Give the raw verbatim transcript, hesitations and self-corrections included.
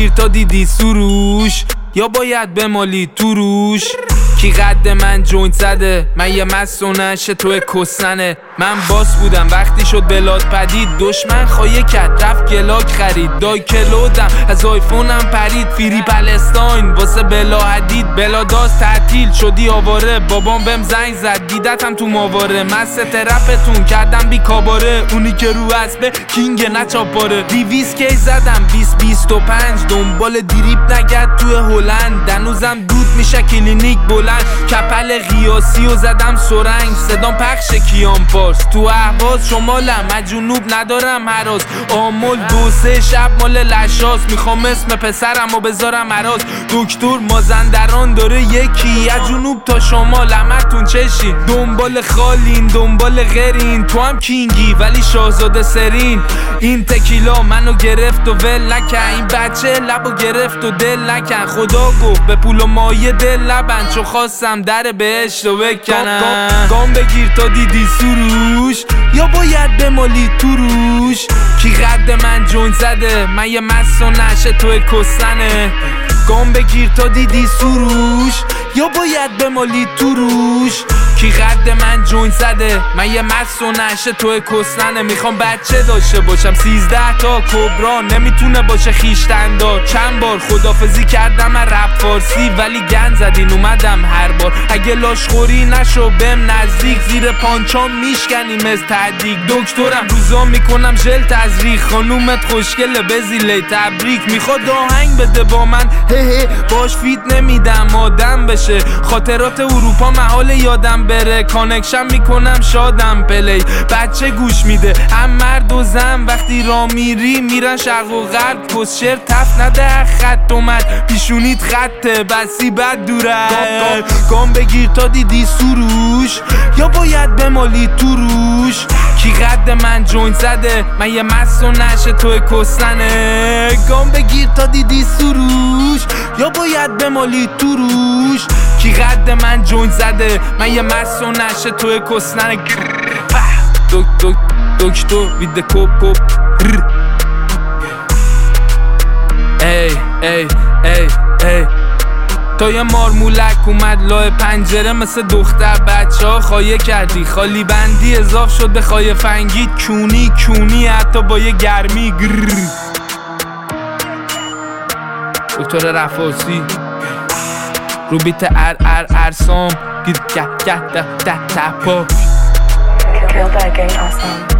بگیر تا دیدی سروش یا باید بمالی تو روش. کی قد من جوینت زده، من یه مسونش توی کسنه. من باس بودم وقتی شد بلاد پدید، دشمن خواهی کرد رفت گلاک خرید. دای کلودم از آیفونم پرید، فیری پلستاین واسه بلا حدید. بلا داست تعطیل شدی آواره، بابام بهم زنگ زد دیدتم تو ماواره. من ست رپتون کردم بی کاباره، اونی که رو اسبه کینگ نچاپاره. دیویس کی زدم بیست بیست و پنج، دنبال دیریب نگرد توی هلند. دنوزم دود میشه کلینیک بلند، کپل قیاسی و زدم سرنگ. صدام پخش کیان پارس تو اهواز شمالم، از جنوب ندارم هراس. آمول دو سه شب مال لشاس، میخوام اسم پسرم و بذارم عراس. دکتر مازندران داره یکی، از جنوب تا شمال همتون چشین. دنبال خالین دنبال غیرین، تو هم کینگی ولی شاهزاده سرین. این تکیلا منو گرفت و ول نکن، این بچه لبو گرفت و دل نکن. خدا گفت به پول و مایه دل نبند، چو خواستم در بهشت رو بکنم. گام بگیر تا دیدی سروش یا باید بمالی تو روش. کی قد من جوینت زده، من یه مسونش توی کسنه. گام بگیر تا دیدی سروش یا باید بمالی تو روش. کی قد من جوینت زده، من یه مسونش توی کسنه. میخوام بچه داشته باشم سیزده تا کبرا، نمیتونه باشه خیشتندار. چند بار خدافزی کردم من رپ فارسی، ولی گن زدین اومدم هر بار. اگه لاشخوری نشو بهم نزدیک، زیر پانچام میشکنی مثل تدیگ. دکترم روزا میکنم ژل تزریق، خانومت خوشگله بزیله تبریک. میخواد آهنگ بده با من هه هه، باش فیت نمیدم آدم بشه. خاطرات اروپا محال یادم بره، کانکشن میکنم شادم پلی. بچه گوش میده هم مرد و زن، وقتی را میری میرن شرق و غرب. کسشر تف نده خط اومد، پیشونیت خطه بسی بد دوره. گام بگیر تا دیدی سروش یا باید بمالی تو روش. کی قد من جوینت زده، من یه مسونش توی کسنه. گام بگیر تا دیدی سروش یا باید بمالی تو روش. کی قد من جوینت زده، من یه مسونش توی کسنه. دک دک دکتر وید کوپ کوپ. ای ای ای ای تا یه مارمولک اومد لای پنجره، مثل دختر بچه ها خایه کردی. خالی بندی اضاف شد به خایه فنگی، کونی کونی حتی با یه گرمی. گر دکتر رفاسی رو بیت ار ار ارسام گیر گه گه ده ده ده پا. Kill that gang awesome.